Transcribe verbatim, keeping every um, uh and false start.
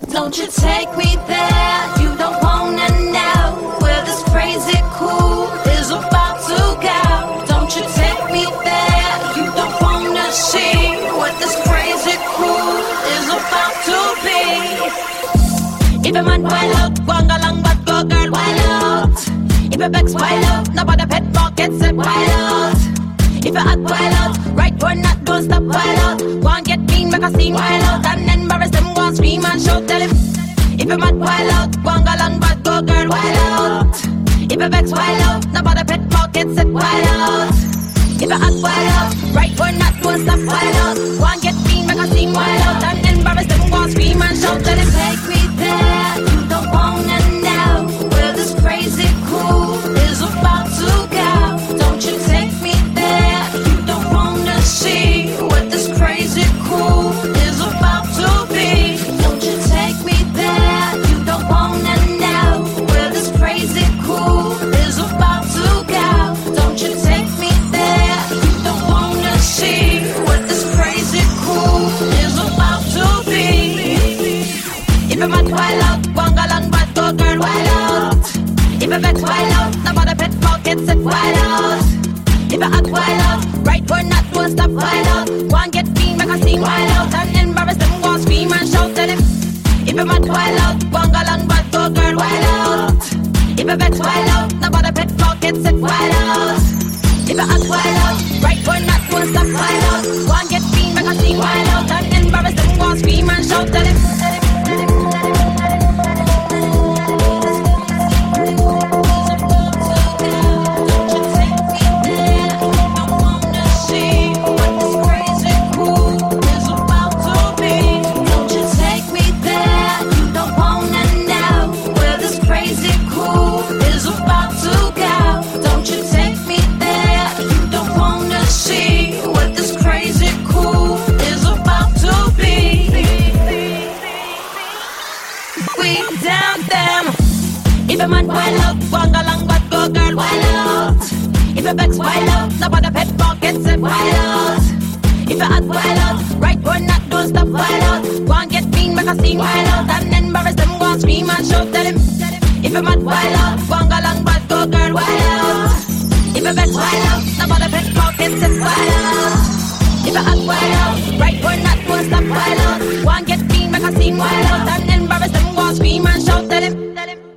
Don't you take me there, you don't wanna know where this crazy cool is about to go. Don't you take me there, you don't wanna see what this crazy cool is about to be. If a man wild out, wang along but go girl wild out. If a vex wild out, nobody pet pocket set wild out. If you hot wild out, right or not, don't stop wild out. One get mean, make a scene wild out, and embarrass them, one scream and shout, tell him. If you mad wild out, one go long but go girl wild out. If you vex wild out, nobody pet pocket set wild out. If you hot wild out, right or not, don't stop wild out. One get mean, make a scene wild out, and embarrass them, one scream and shout, tell him. Take me there, you don't wanna know where this crazy cool is about to go. Don't you take me there, you don't wanna see what this crazy cool is about to be. Don't you take me there, you don't wanna know where this crazy cool is about to go. Don't you take me there, you don't wanna see what this crazy cool is about to be. If a man wild out, one go long but go girl wild out. If a vex wild out, nobody pet pocket set wild out. If a hot wild out, right or not, don't stop wild out. One get mean, make a scene wild out, and embarrass them, go scream and shout at him. If a mad wild out, one go long but go girl wild out. If a vex wild out, nobody pet pocket set wild out. If a hot wild out, right or not, don't stop wild out. One get mean, make a scene wild out, and embarrass them, go scream and shout at him. If a man wild out, one go long but go girl wild out. If a vex wild out, nobody pet pocket set wild out. If a hot wild out, right or not, don't stop wild out. One get mean, make a scene wild out, and embarrass them, go scream and shout at him. If a mad wild out, one go long but go girl wild out. If a vex wild out, nobody pet pocket set wild out. If a hot wild out, right or not, don't stop wild out. One get mean, make a scene wild out, and embarrass them, go scream and shout at him.